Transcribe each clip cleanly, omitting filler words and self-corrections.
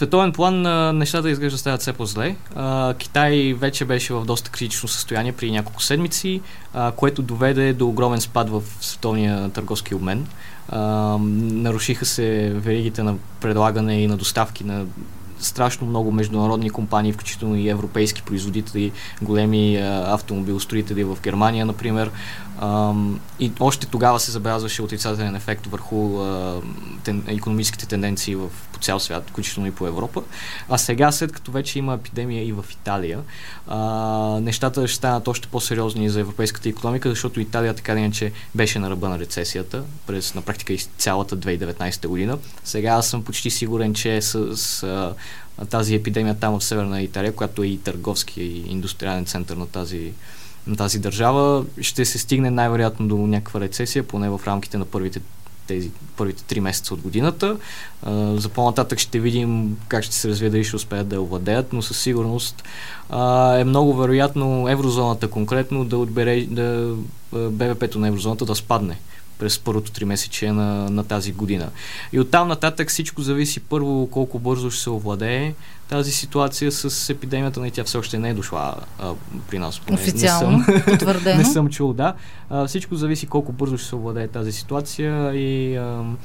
световен план нещата изглежда стават все по-зле. Китай вече беше в доста критично състояние при няколко седмици, което доведе до огромен спад в световния търговски обмен. Нарушиха се веригите на предлагане и на доставки на страшно много международни компании, включително и европейски производители, големи автомобилостроители в Германия, например. И още тогава се забелязваше отрицателен ефект върху икономическите тенденции по цял свят, включително и по Европа. А сега, след като вече има епидемия и в Италия, нещата ще станат още по-сериозни за европейската икономика, защото Италия така иначе беше на ръба на рецесията през на практика и цялата 2019 година. Сега аз съм почти сигурен, че с тази епидемия там в Северна Италия, която е и търговски и индустриален център на тази държава, ще се стигне най-вероятно до някаква рецесия, поне в рамките на първите 3 месеца от годината. За по-нататък ще видим как ще се развие, дали ще успеят да я овладеят, но със сигурност е много вероятно еврозоната конкретно да БВП-то на еврозоната да спадне през първото 3 месече на тази година. И оттам нататък всичко зависи първо колко бързо ще се овладее тази ситуация с епидемията, но и тя все още не е дошла при нас. Официално, потвърдено. Не съм чул, да. Всичко зависи колко бързо ще се овладее тази ситуация и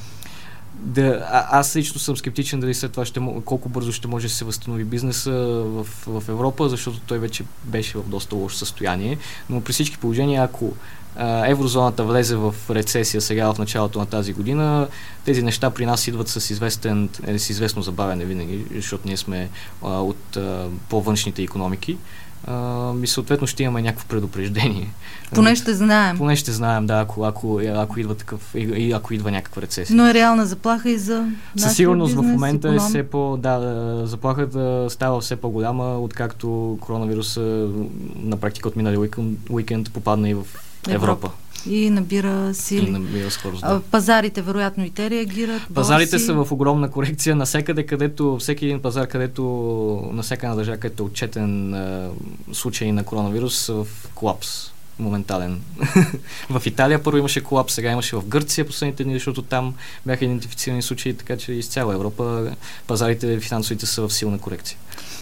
аз лично съм скептичен дали след това колко бързо ще може да се възстанови бизнеса в Европа, защото той вече беше в доста лошо състояние. Но при всички положения, ако еврозоната влезе в рецесия сега в началото на тази година, тези неща при нас идват с известно забавяне винаги, защото ние сме от по-външните икономики. И съответно ще имаме някакво предупреждение. Поне ще знаем. Поне ще знаем, да, ако идва такъв, и ако идва някаква рецесия. Но е реална заплаха и за със сигурност в момента е все заплахата става все по-голяма, откакто коронавируса на практика от миналия уикенд попадна и в Европа. И набира сили. И набира скорост, да. Пазарите вероятно и те реагират. Пазарите са в огромна корекция. Навсекъде, всеки един пазар, на всяка една държава, където е отчетен случай на коронавирус, в колапс. Моментален. В Италия първо имаше колапс, сега имаше в Гърция последните дни, защото там бяха идентифицирани случаи, така че из цяла Европа пазарите финансовите са в силна корекция.